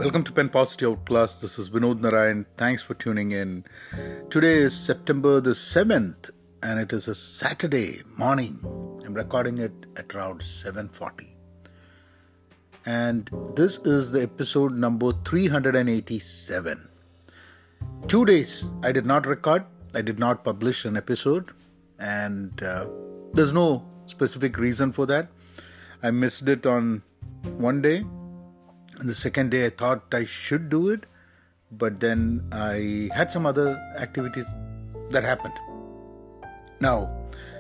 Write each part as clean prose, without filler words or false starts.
Welcome to Pen Positive Outclass. This is Vinod Narayan. Thanks for tuning in. Today is September the 7th and it is a Saturday morning. I'm recording it at around 7:40. And this is the episode number 387. 2 days I did not record. I did not publish an episode. And there's no specific reason for that. I missed it on one day. And the second day I thought I should do it, but then I had some other activities that happened. Now,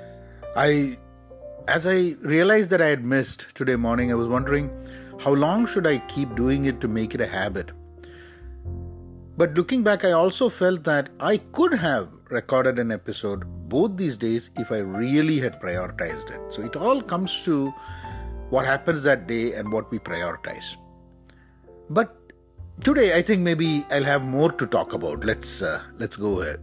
as I realized that I had missed today morning, I was wondering how long should I keep doing it to make it a habit. But looking back, I also felt that I could have recorded an episode both these days if I really had prioritized it. So it all comes to what happens that day and what we prioritize. But today, I think maybe I'll have more to talk about. Let's go.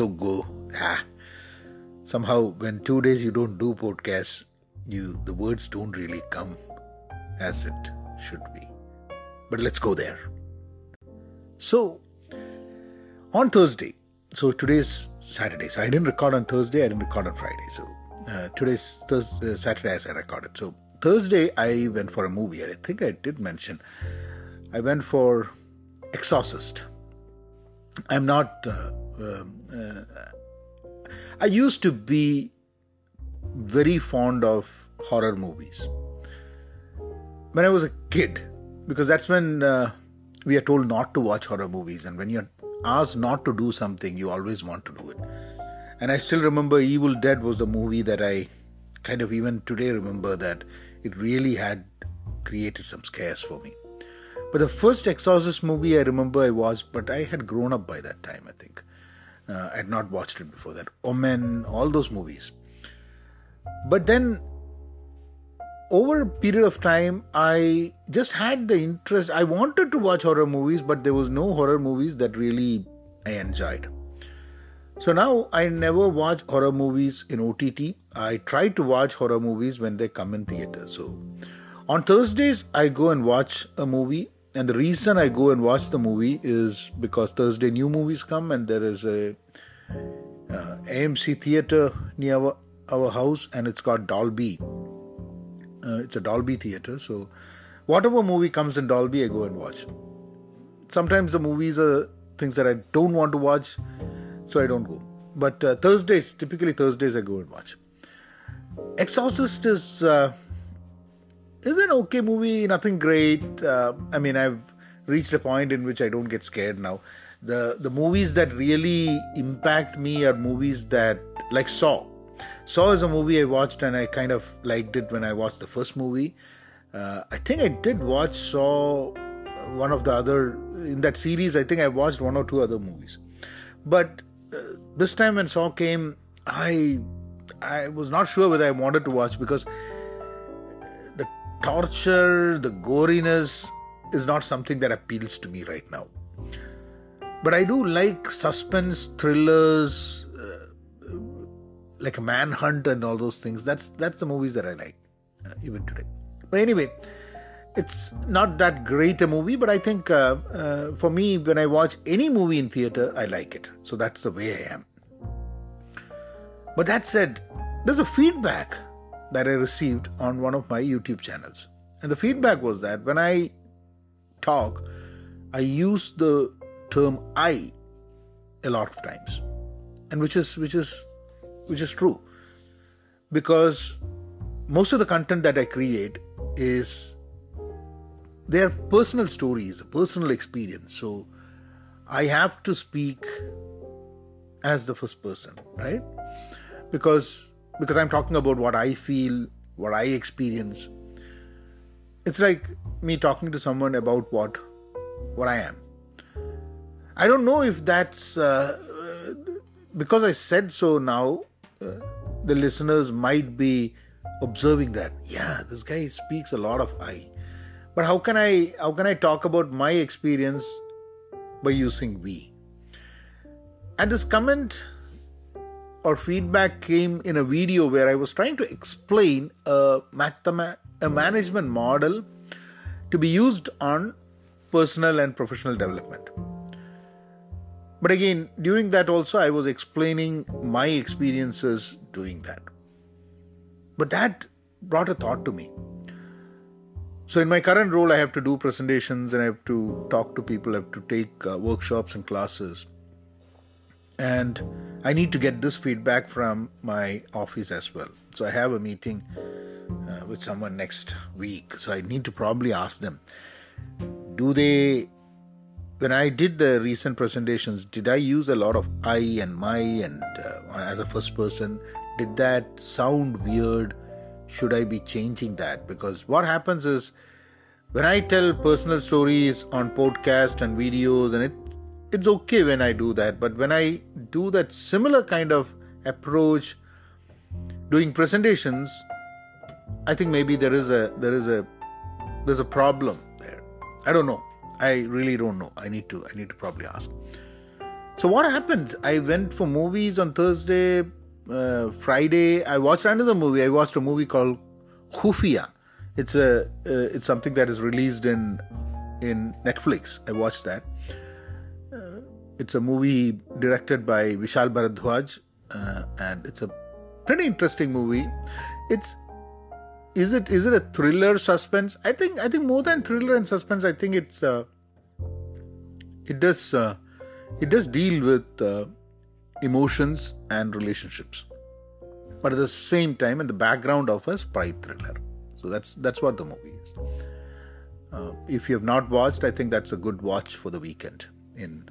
Somehow, when 2 days you don't do podcasts, the words don't really come as it should be. But let's go there. So, on Thursday, so today's Saturday. So I didn't record on Thursday. I didn't record on Friday. So today's Saturday as I recorded. So Thursday, I went for a movie. I think I did mention. I went for Exorcist. I'm not... I used to be very fond of horror movies. When I was a kid, because that's when we are told not to watch horror movies. And when you're asked not to do something, you always want to do it. And I still remember Evil Dead was a movie that I kind of even today remember that it really had created some scares for me. But the first Exorcist movie I remember I watched, but I had grown up by that time, I think. I had not watched it before that. Omen, all those movies. But then, over a period of time, I just had the interest. I wanted to watch horror movies, but there was no horror movies that really I enjoyed. So now, I never watch horror movies in OTT. I try to watch horror movies when they come in theater. So, on Thursdays, I go and watch a movie. And the reason I go and watch the movie is because Thursday new movies come and there is a AMC theater near our house and it's got Dolby. It's a Dolby theater. So whatever movie comes in Dolby, I go and watch. Sometimes the movies are things that I don't want to watch, so I don't go. But typically Thursdays I go and watch. Exorcist is an okay movie, nothing great. I've reached a point in which I don't get scared now. The movies that really impact me are movies that, like Saw. Saw is a movie I watched and I kind of liked it when I watched the first movie. I think I did watch Saw, one of the other, in that series, I think I watched one or two other movies. But this time when Saw came, I was not sure whether I wanted to watch because the torture, the goriness is not something that appeals to me right now. But I do like suspense thrillers, like a Manhunt and all those things. That's the movies that I like, even today. But anyway, it's not that great a movie, but I think for me, when I watch any movie in theater, I like it. So that's the way I am. But that said, there's a feedback that I received on one of my YouTube channels. And the feedback was that when I talk, I use the term I a lot of times. And which is true. Because most of the content that I create is their personal stories, personal experience. So I have to speak as the first person, right? Because I'm talking about what I feel, what I experience. It's like me talking to someone about what I am. I don't know if that's because I said so now, the listeners might be observing that. Yeah, this guy speaks a lot of I. But how can I talk about my experience by using we? And this comment or feedback came in a video where I was trying to explain a management model to be used on personal and professional development. But again, during that also, I was explaining my experiences doing that. But that brought a thought to me. So in my current role, I have to do presentations and I have to talk to people, I have to take workshops and classes. And I need to get this feedback from my office as well. So I have a meeting with someone next week. So I need to probably ask them, when I did the recent presentations, did I use a lot of I and my and as a first person? Did that sound weird? Should I be changing that? Because what happens is, when I tell personal stories on podcast and videos, and it's okay when I do that, but when I do that similar kind of approach doing presentations, I think maybe there is a problem there. I don't know. I really don't know. I need to probably ask. So what happened? I went for movies on Thursday, Friday. I watched another movie. I watched a movie called Khufia. It's something that is released in Netflix. I watched that. It's a movie directed by Vishal Bharadwaj, and it's a pretty interesting movie. Is it a thriller suspense? I think more than thriller and suspense, I think it does deal with emotions and relationships, but at the same time in the background of a spy thriller. So that's what the movie is. If you have not watched, I think that's a good watch for the weekend in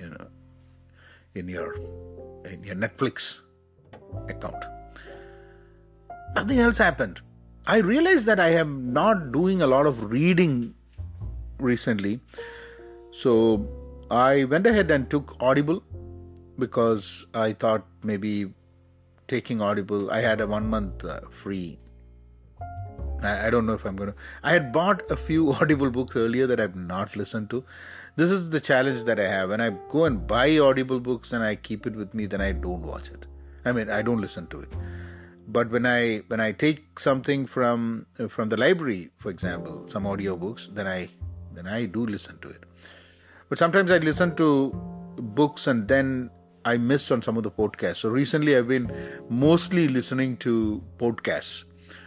your Netflix account. Nothing else happened. I realized that I am not doing a lot of reading recently. So I went ahead and took Audible because I thought maybe taking Audible, I had a 1 month free. I don't know if I'm going to. I had bought a few Audible books earlier that I've not listened to. This is the challenge that I have. When I go and buy Audible books and I keep it with me, then I don't watch it. I don't listen to it. But when I take something from the library, for example, some audiobooks, then I do listen to it. But sometimes I listen to books and then I miss on some of the podcasts. So recently I've been mostly listening to podcasts.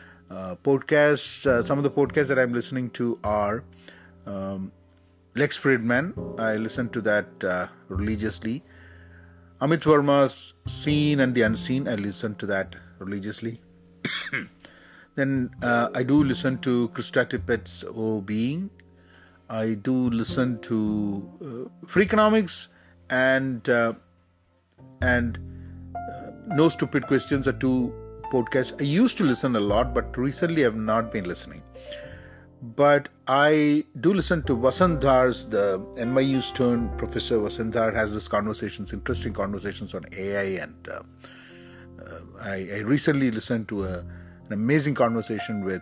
Some of the podcasts that I'm listening to are Lex Fridman. I listen to that religiously. Amit Verma's Seen and the Unseen. I listen to that religiously. Then I do listen to Krista Tippett's O Being. I do listen to Freakonomics and No Stupid Questions are two podcasts I used to listen a lot, but recently I've not been listening. But I do listen to Vasant Dhar's, the NYU Stern professor. Vasant Dhar has this interesting conversations on AI, and I recently listened to an amazing conversation with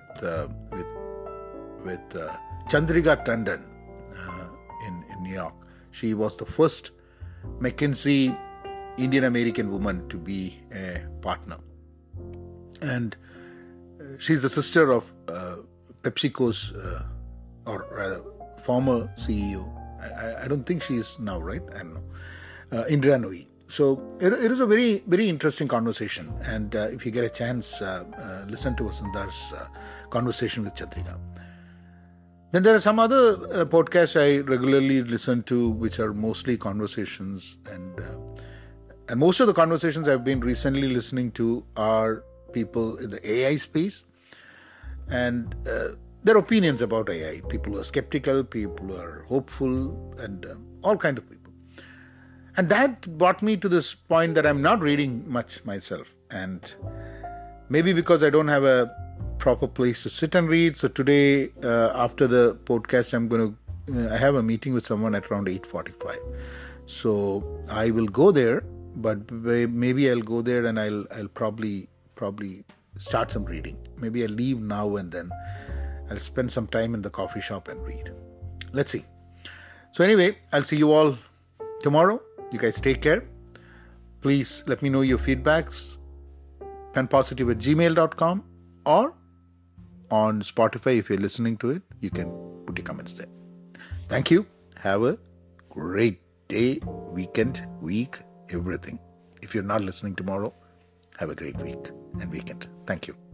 Chandrika Tandon in New York. She was the first McKinsey Indian American woman to be a partner, and she's the sister of PepsiCo's, or rather former CEO. I don't think she is now, right? I don't know. Indira Nooyi. So it is a very, very interesting conversation. And if you get a chance, listen to Vasandar's conversation with Chandrika. Then there are some other podcasts I regularly listen to, which are mostly conversations. And most of the conversations I've been recently listening to are people in the AI space. And their opinions about AI. People who are skeptical, people who are hopeful, and all kinds of people. And that brought me to this point that I'm not reading much myself. And maybe because I don't have a proper place to sit and read. So today, after the podcast, I have a meeting with someone at around 8:45. So I will go there, but maybe I'll go there and I'll probably start some reading. Maybe I'll leave now and then I'll spend some time in the coffee shop and read. Let's see. So anyway, I'll see you all tomorrow. You guys take care. Please let me know your feedbacks. penpositive@gmail.com, or on Spotify if you're listening to it, you can put your comments there. Thank you. Have a great day, weekend, week, everything. If you're not listening tomorrow, have a great week and weekend. Thank you.